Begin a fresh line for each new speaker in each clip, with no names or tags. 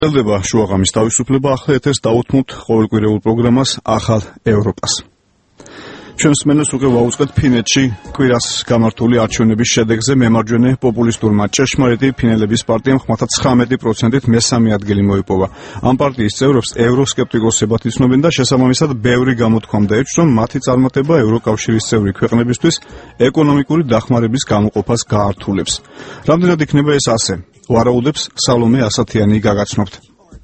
ელდება შუაღამის თავისუფლება, ახლა ეთერს დავუთმოთ ყოველკვირეულ პროგრამას ახალ ევროპას. ჩვენს მსმენელს უკვე ვაუწყეთ ფინეთში კვირას გამართული არჩევნების შედეგზე მემარჯვენე პოპულისტურმა ჭეშმარიტი ფინელების პარტიამ ხმათა 19%-ით მესამე ადგილი მოიპოვა. ამ პარტიის წევრებს ევროსკეპტიკოსებად იცნობენ და შესაბამისად ბევრი გამოთქვამდა ეჭვს, რომ მათი წარმატება ევროკავშირის წევრი ქვეყნებისთვის ეკონომიკური დახმარების გამოყოფას გაართულებს. რამდენად იქნება ეს ასე? ვარაუდებს სალომე ასათიანი გაგაცნობთ.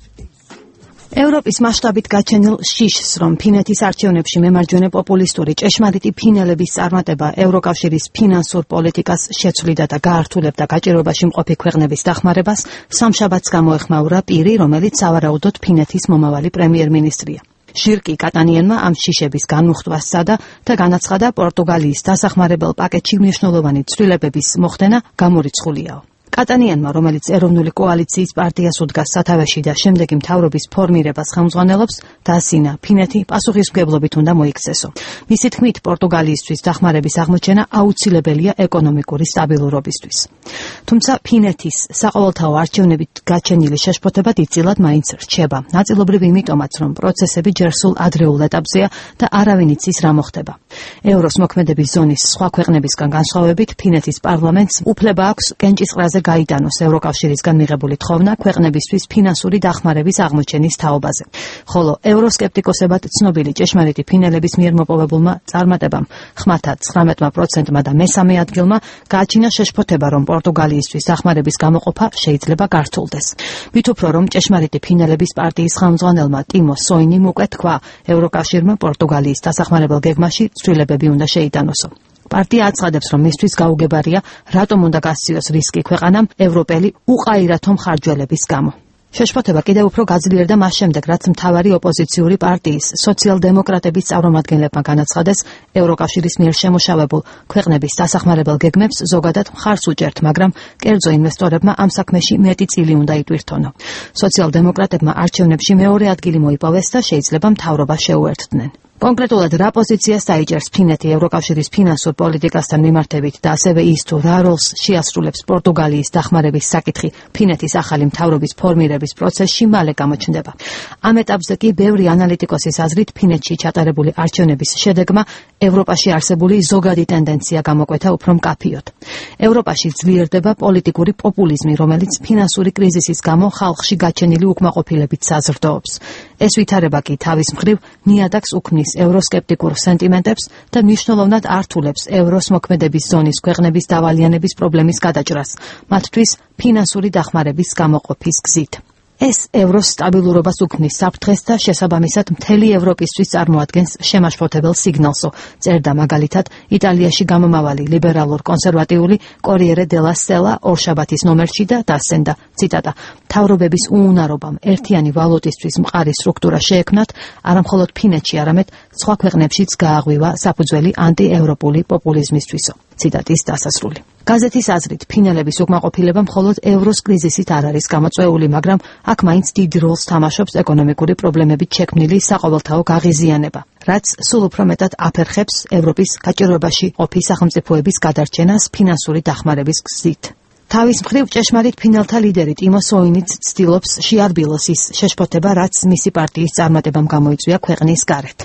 ევროპის მასშტაბით გაჩენილ შიშს, რომ ფინეთის არჩევნებში მემარჯვენე პოპულისტური ჭეშმარიტი ფინელების წარმატება ევროკავშირის ფინანსურ პოლიტიკას შეცვლიდა და გაართულებდა გაჭირვებაში მყოფი ქვეყნების დახმარებას, სამშაბათს გამოეხმაურა პირი, რომელიც სავარაუდოდ ფინეთის მომავალი პრემიერ-მინისტრია. ჟირკი კატანიენმა ამ შიშების განმუხტვას სცადა და განაცხადა, პორტუგალიის დასახმარებელ პაკეტში მნიშვნელოვანი ცვლილებების მოხდენა გამორიცხულიაო. კატანიენმა, რომელიც ეროვნული კოალიციის პარტიას უდგას სათავეში და შემდეგი მთავრობის ფორმირებას ხელმძღვანელობს, დაასინა ფინეთი პასუხისმგებლობით უნდა მოიქცესო. მისი თქმით, პორტუგალიისთვის დახმარების აღმოჩენა აუცილებელია ეკონომიკური სტაბილურობისთვის. თუმცა ფინეთის საყოველთაო არჩევნებით გაჩენილი შეშფოთება დიდწილად მაინც რჩება. ნაწილობრივ იმიტომაც, რომ პროცესები ჯერ სულ ადრეულ ეტაპზეა და არავინ იცის რა მოხდება. ევროს მოქმედების ზონის სხვა ქვეყნებისგან განსხვავებით, ფინეთის პარლამენტს უფლება აქვს კენჭისყრაზე გაიტანოს ევროკავშირისგან მიღებული თხოვნა ქვეყნებისთვის ფინანსური დახმარების აღმოჩენის თაობაზე. ხოლო ევროსკეპტიკოსებად ცნობილი ჭეშმარიტი ფინელების მიერ მოპოვებულმა წარმატებამ ხმათა 19%-მა და მესამე ადგილმა გააჩინა შეშფოთება, რომ პორტუგალიისთვის დახმარების გამოყოფა შეიძლება გართულდეს. მით უფრო, რომ ჭეშმარიტი ფინელების პარტიის ხელმძღვანელმა ტიმო სოინიმ უკვე თქვა, ევროკავშირმა პორტუგალიის დასახმარებელ გეგმაში ცვლილებები უნდა შეიტანოსო. პარტია აცხადებს, რომ მისთვის გაუგებარია, რატომ უნდა გასციოს რისკი ქვეყანამ ევროპელი უყაირათო მხარჯველების გამო. შეშფოთება კიდევ უფრო გაძლიერდა მას შემდეგ, რაც მთავარი ოპოზიციური პარტიის სოციალ-დემოკრატების წარმომადგენლებმა განაცხადეს, ევროკავშირის მიერ შემუშავებულ ქვეყნების დასახმარებელ გეგმებს ზოგადად მხარს უჭერთ, მაგრამ კერძო ინვესტორებმა ამ საქმეში მეტი წილი უნდა იტვირთონო. სოციალ-დემოკრატებმა არჩევნებში მეორე ადგილი მოიპოვეს და შეიძლება მთავრობა შეუერთდნენ. კონკრეტულად რა პოზიციას დაიჭერს ფინეთი ევროკავშირის ფინანსურ პოლიტიკასთან მიმართებით და ასევე ის თუ რა როლს შეასრულებს პორტუგალიის დახმარების საკითხი ფინეთის ახალი მთავრობის ფორმირების პროცესში მალე გამოჩნდება. ამ ეტაპზე კი ბევრი ანალიტიკოსის აზრით ფინეთში ჩატარებული არჩევნების შედეგმა ევროპაში არსებული ზოგადი ტენდენცია გამოკვეთა უფრო მკაფიოდ. ევროპაში ძლიერდება პოლიტიკური პოპულიზმი, რომელიც ფინანსური კრიზისის გამო ხალხში გაჩენილი უკმაყოფილებით საზრდოობს. ეს ვითარება კი თავის მხრივ ნიადაგს უქმნის ევროსკეპტიკურ სენტიმენტებს და მნიშვნელოვნად ართულებს ევროს მოქმედების ზონის ქვეყნების დავალიანების პრობლემის გადაჭრას, მათთვის ფინანსური დახმარების გამოყოფის გზით. ეს ევროს სტაბილურობას უქმნის საფრთხეს და შესაბამისად მთელი ევროპისთვის წარმოადგენს შემაშფოთებელ სიგნალსო, წერდა მაგალითად იტალიაში გამომავალი ლიბერალურ-კონსერვატიული კორიერე დელა სტელა ორშაბათის ნომერში და დასცენდა, ციტატა, მთავრობების უუნარობამ ერთიანი ვალუტისთვის მყარი სტრუქტურა შეექმნათ, არამხოლოდ ფინეთში, არამედ სხვა ქვეყნებშიც გააღვივა საფუძველი ანტიევროპული პოპულიზმისთვისო. ციტატის დასასრული. გაზეთის აზრით, ფინელების უკმაყოფილება მხოლოდ ევროს კრიზისით არ არის გამოწვეული, მაგრამ აქ მაინც დიდ როლს თამაშობს ეკონომიკური პრობლემებით შექმნილი საყოველთაო გაღიზიანება, რაც სულ უფრო მეტად აფერხებს ევროპის გაჭირვებაში ყოფი სახელმწიფოების გადარჩენას ფინანსური დახმარების გზით. თავის მხრივ ჭეშმარიტ ფინელთა ლიდერი ტიმო სოინიც ცდილობს შეარბილოს ის შეშფოთება, რაც მისი პარტიის წარმატებამ გამოიწვია ქვეყნის გარეთ.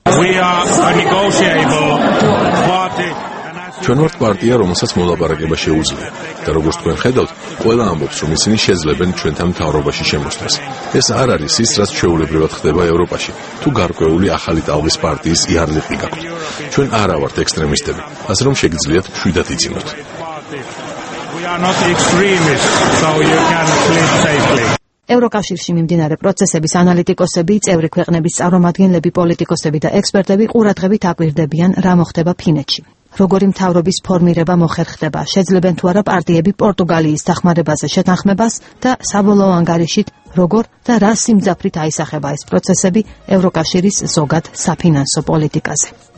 ჩვენ ვართ პარტია, რომელსაც მოლაპარაკება შეუძლია და როგორც თქვენ ხედავთ, ყველა ამბობს, რომ ისინი შეძლებენ ჩვენთან მთავრობაში შემოსვლას. ეს არ არის ის, რაც ჩვეულებრივად ხდება ევროპაში, თუ გარკვეული ახალი ტალღის პარტიის იარლიყი გაქვთ. ჩვენ არა ვართ ექსტრემისტები, ასე რომ შეგიძლიათ მშვიდად იცინოთ.
ევროკავშირში მიმდინარე პროცესების ანალიტიკოსები, წევრი ქვეყნების წარმომადგენლები, პოლიტიკოსები და ექსპერტები ყურადღებით აკვირდებიან, რა მოხდება ფინეთში. როგორი მთავრობის ფორმირება მოხერხდება, შეძლებენ თუ არა პარტიები პორტუგალიის დახმარებაზე შეთანხმებას და საბოლოო ანგარიშით როგორ და რა სიმძაფრით აისახება ეს პროცესები ევროკავშირის ზოგად საფინანსო პოლიტიკაზე.